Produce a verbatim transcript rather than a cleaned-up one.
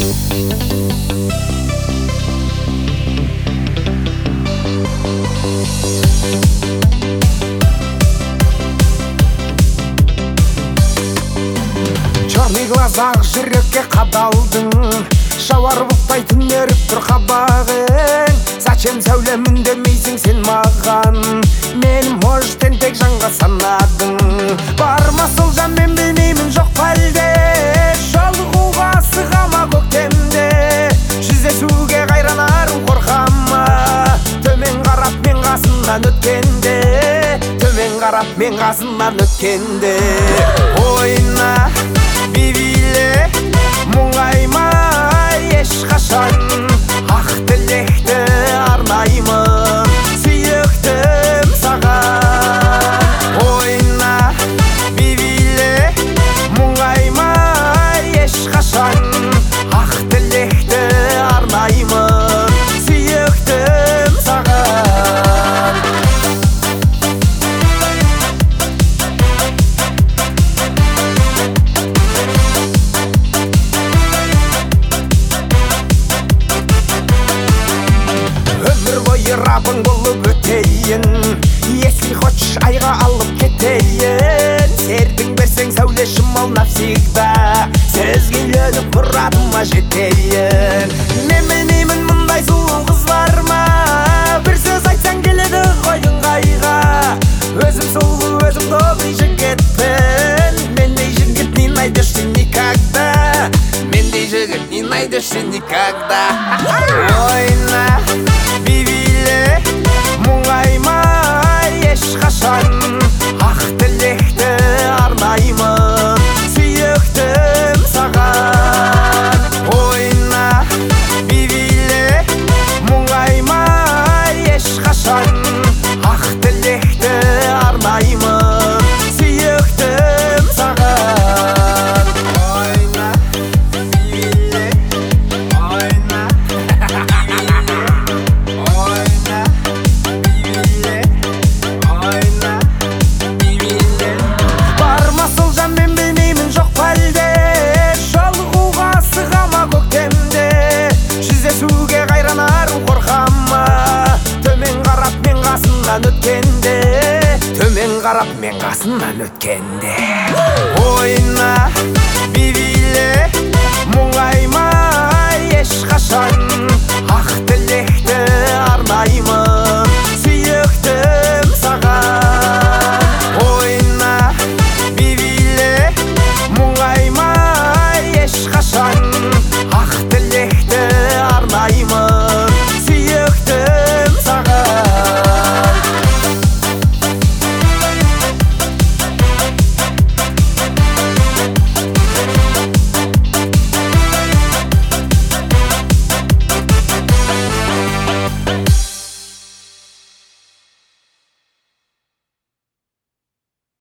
Черный глазах жүрекке қадалдың, шауар бұлттай түнеріп тұр қабағың. Зачем сәулем үндемейсің сен маған, мен можтен тек жанға санадың. Барма сол жан мен білмеймін жоқ пәлде, жолығуға асығама көктемде. Жүздесуге қайранарым қорқама, төмен қарап мен қасымнан өткенде, төмен қарап мен қасымнан өткенде. Ойна бейбиле мұңайма ешқашан, ақ тілекті арнаймын сүйіктім саған. Ойна бейбиле мұңайма ешқашан, ақ тілекті арнаймын сүйіктім саған. Рабың болып өтейін, если хочешь айға алып кетейін. Сердің берсең сәулешім ал навсегда, сөзге үйленіп мұратыма жетейін. Мен білмеймін мұндай сұлу қыз бар ма, бір сөз айтсаң келеді ғой ыңғайға. Өзім сұлу, өзім добрый жігітпін, мендей жігіт не найдешь ты никогда, мендей жігіт не найдешь ты никогда. Ойна бейбиле мұңайма ешқашан, ақ тілекті арнаймын сүйіктім саған. Ойна бейбиле мұңайма ешқашан, ақ тілекті арнаймын сүйіктім саған. Ойна бейбиле, ойна өткенде, төмен қарап мен қасымнан өткенде. Ойна